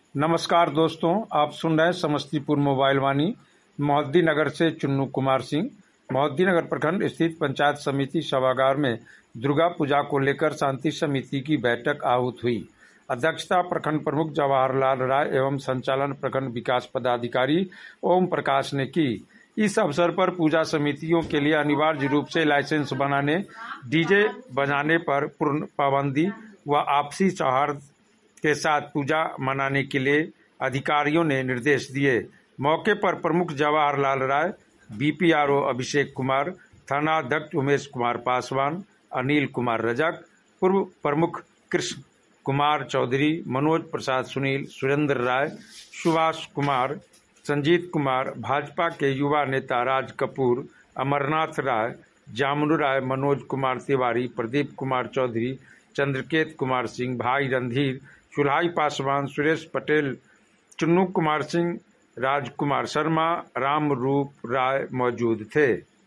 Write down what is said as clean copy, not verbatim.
नमस्कार दोस्तों, आप सुन रहे हैं समस्तीपुर मोबाइल वाणी। मोहद्दीनगर से चुन्नू कुमार सिंह। मोहद्दीनगर प्रखंड स्थित पंचायत समिति सभागार में दुर्गा पूजा को लेकर शांति समिति की बैठक आहूत हुई। अध्यक्षता प्रखंड प्रमुख जवाहरलाल राय एवं संचालन प्रखंड विकास पदाधिकारी ओम प्रकाश ने की। इस अवसर पर पूजा समितियों के लिए अनिवार्य रूप से लाइसेंस बनाने, डीजे बजाने पर पूर्ण पाबंदी व आपसी सौहार्द के साथ पूजा मनाने के लिए अधिकारियों ने निर्देश दिए। मौके पर प्रमुख जवाहरलाल राय, बीपीआरओ अभिषेक कुमार, थानाध्यक्ष उमेश कुमार पासवान, अनिल कुमार रजक, पूर्व प्रमुख कृष्ण कुमार चौधरी, मनोज प्रसाद सुनील, सुरेंद्र राय, सुभाष कुमार, संजीत कुमार, भाजपा के युवा नेता राज कपूर, अमरनाथ राय, जामुनु राय, मनोज कुमार तिवारी, प्रदीप कुमार चौधरी, चंद्रकेत कुमार सिंह, भाई रणधीर, चुल्हाई पासवान, सुरेश पटेल, चुन्नू कुमार सिंह, राजकुमार शर्मा, राम रूप राय मौजूद थे।